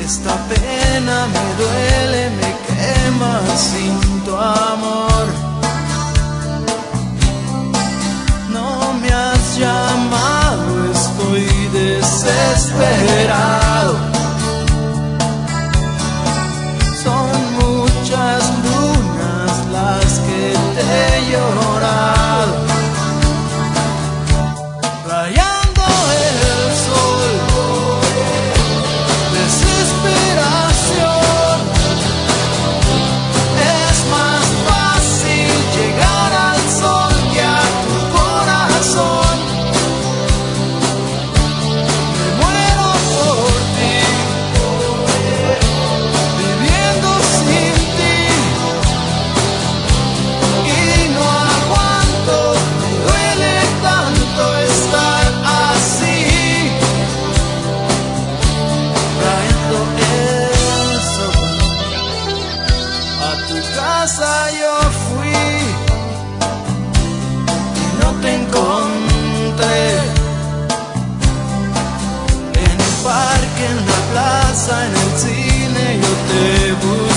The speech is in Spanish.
Esta pena me duele, me quema sin tu amor. No me has llamado, estoy desesperado. Son muchas lunas las que te he llorado, rayando el sol. Desesperación, es más fácil llegar al sol que a tu corazón. Me muero por ti, viviendo sin ti, y no aguanto, me duele tanto estar así. Trayendo el sol, a tu casa yo fui y no te encontré. En el parque, en la plaza, en el cine yo te busqué.